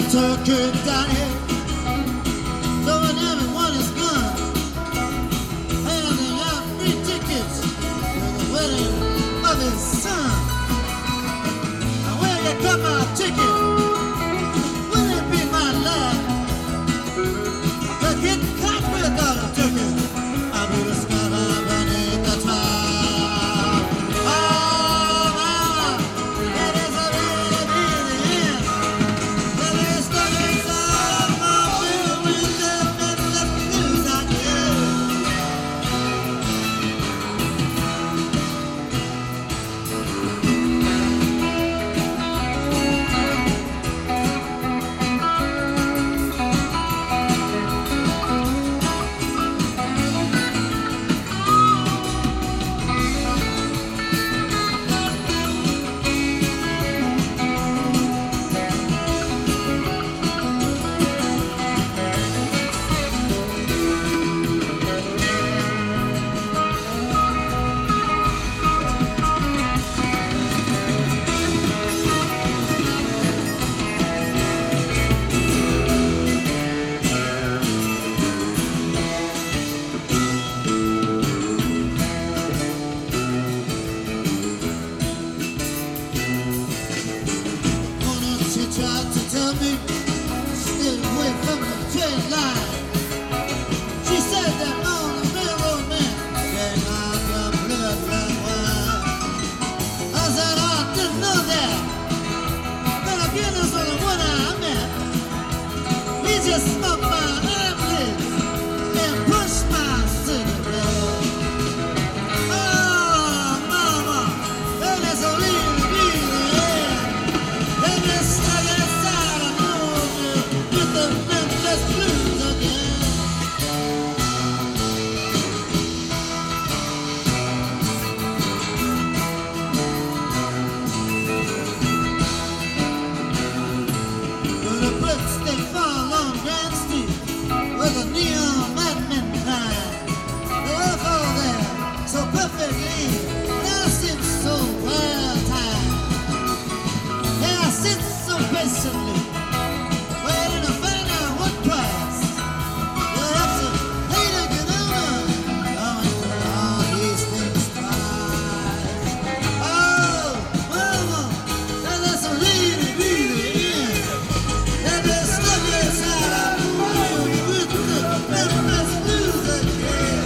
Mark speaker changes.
Speaker 1: Turkey down here, knowing everyone is gone, handing out free tickets for the wedding of his son. And when you cut my ticket, wouldn't it be my luck to get caught with a turkey? I would have discovered beneath the top. Oh, mama, that is a really busy end. That is stuck inside my bill with the news I get. She tried to tell me, stay away from the train line. She said that all the railroad men gave out the blood red wine. I said I didn't know that. But again, there's only one I met. He just smoked my airplanes and pushed my cigarette. Oh, mama, that is a really, really end. And you're stuck inside a movie with the Memphis Blues again. When the bricks they fall on Grand Street with a neon madman crying, they all fall there so perfectly, and I sit so well tired. And I sit so patiently, waiting to find out what price you'll have to pay to get over. Going through all these things twice. Oh, mama, that's a really, really end. And they're stuck inside a movie with the Memphis Blues again.